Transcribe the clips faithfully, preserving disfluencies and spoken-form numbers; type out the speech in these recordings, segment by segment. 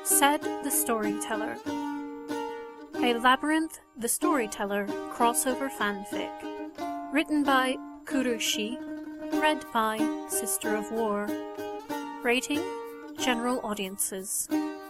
Said the Storyteller. A Labyrinth the Storyteller crossover fanfic. Written by Kurushi. Read by Sister of War. Rating: General Audiences.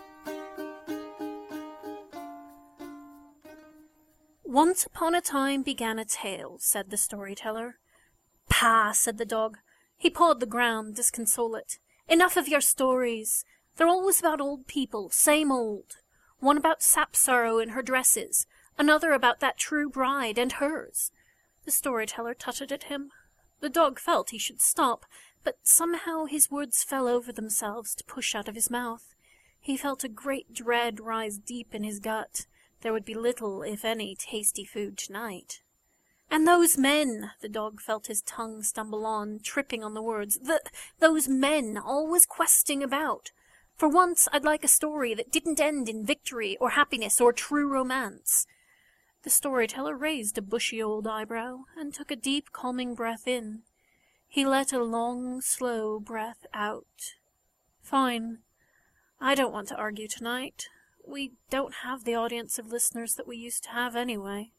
Once upon a time began a tale, said the storyteller. Pah, said the dog. He pawed the ground, disconsolate. Enough of your stories. They're always about old people, same old. One about Sapsarrow and her dresses, another about that true bride and hers. The storyteller tutted at him. The dog felt he should stop, but somehow his words fell over themselves to push out of his mouth. He felt a great dread rise deep in his gut. There would be little, if any, tasty food tonight. And those men, the dog felt his tongue stumble on, tripping on the words, the, those men always questing about. For once I'd like a story that didn't end in victory or happiness or true romance. The storyteller raised a bushy old eyebrow and took a deep, calming breath in. He let a long, slow breath out. Fine. I don't want to argue tonight. We don't have the audience of listeners that we used to have anyway.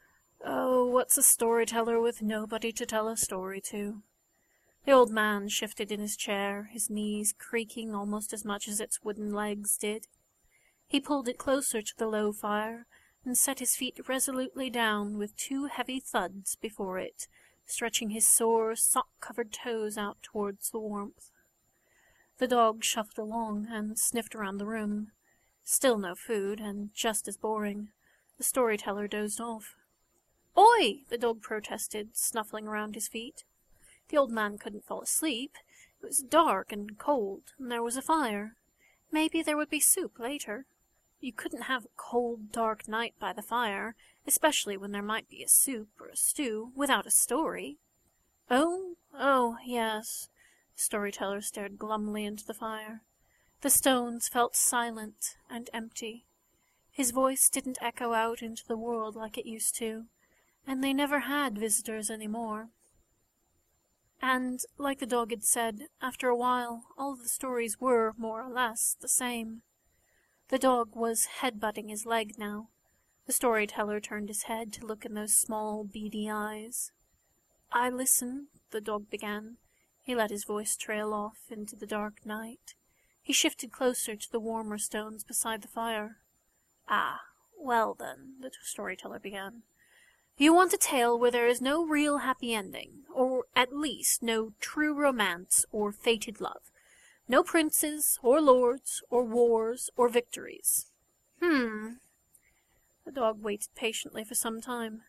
Oh, what's a storyteller with nobody to tell a story to? The old man shifted in his chair, his knees creaking almost as much as its wooden legs did. He pulled it closer to the low fire, and set his feet resolutely down with two heavy thuds before it, stretching his sore, sock-covered toes out towards the warmth. The dog shuffled along and sniffed around the room. Still no food, and just as boring. The storyteller dozed off. "Oi!" the dog protested, snuffling around his feet. The old man couldn't fall asleep. It was dark and cold, and there was a fire. Maybe there would be soup later. You couldn't have a cold, dark night by the fire, especially when there might be a soup or a stew, without a story. Oh, oh, yes. The storyteller stared glumly into the fire. The stones felt silent and empty. His voice didn't echo out into the world like it used to, and they never had visitors any more. And, like the dog had said, after a while all the stories were, more or less, the same. The dog was head-butting his leg now. The storyteller turned his head to look in those small, beady eyes. "I listen," the dog began. He let his voice trail off into the dark night. He shifted closer to the warmer stones beside the fire. "Ah, well then," the storyteller began. "You want a tale where there is no real happy ending, or at least no true romance or fated love. No princes, or lords, or wars, or victories. Hmm." The dog waited patiently for some time.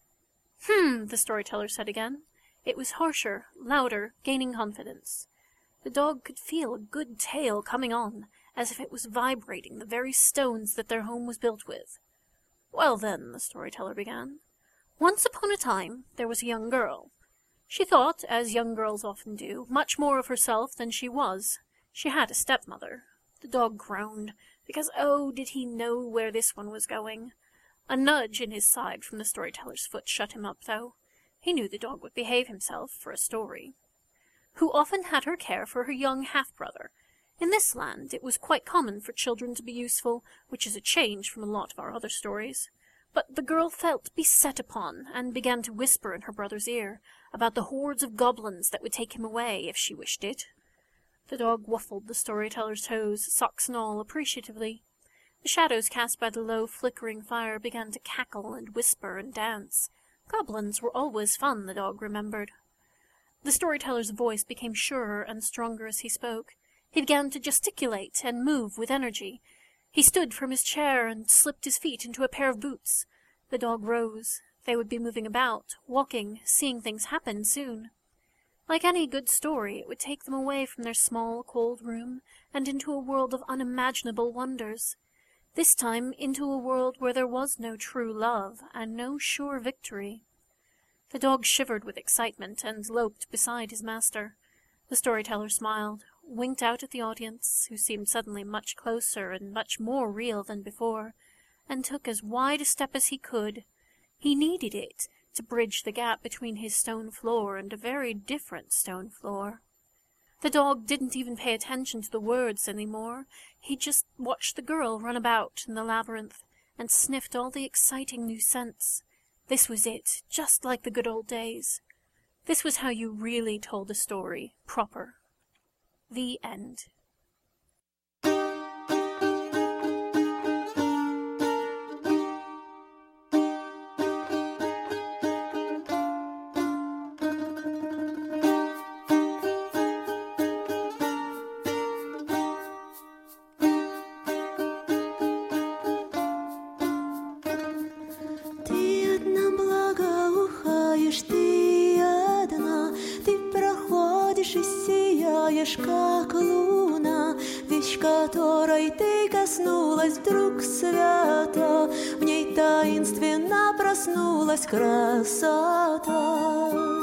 "Hmm," the storyteller said again. It was harsher, louder, gaining confidence. The dog could feel a good tale coming on, as if it was vibrating the very stones that their home was built with. "Well then," the storyteller began. "Once upon a time there was a young girl. She thought, as young girls often do, much more of herself than she was. She had a stepmother." The dog groaned, because oh, did he know where this one was going. A nudge in his side from the storyteller's foot shut him up, though. He knew the dog would behave himself for a story. "Who often had her care for her young half-brother. In this land it was quite common for children to be useful, which is a change from a lot of our other stories. But the girl felt beset upon, and began to whisper in her brother's ear about the hordes of goblins that would take him away if she wished it." The dog wuffled the storyteller's toes, socks and all, appreciatively. The shadows cast by the low, flickering fire began to cackle and whisper and dance. Goblins were always fun, the dog remembered. The storyteller's voice became surer and stronger as he spoke. He began to gesticulate and move with energy. He stood from his chair and slipped his feet into a pair of boots. The dog rose. They would be moving about, walking, seeing things happen soon. Like any good story, it would take them away from their small, cold room and into a world of unimaginable wonders. This time into a world where there was no true love and no sure victory. The dog shivered with excitement and loped beside his master. The storyteller smiled, winked out at the audience, who seemed suddenly much closer and much more real than before, and took as wide a step as he could. He needed it to bridge the gap between his stone floor and a very different stone floor. The dog didn't even pay attention to the words anymore. He just watched the girl run about in the labyrinth and sniffed all the exciting new scents. This was it, just like the good old days. This was how you really told a story, proper. The end. Как луна, вещь которой ты коснулась вдруг свято, в ней таинственно проснулась красота.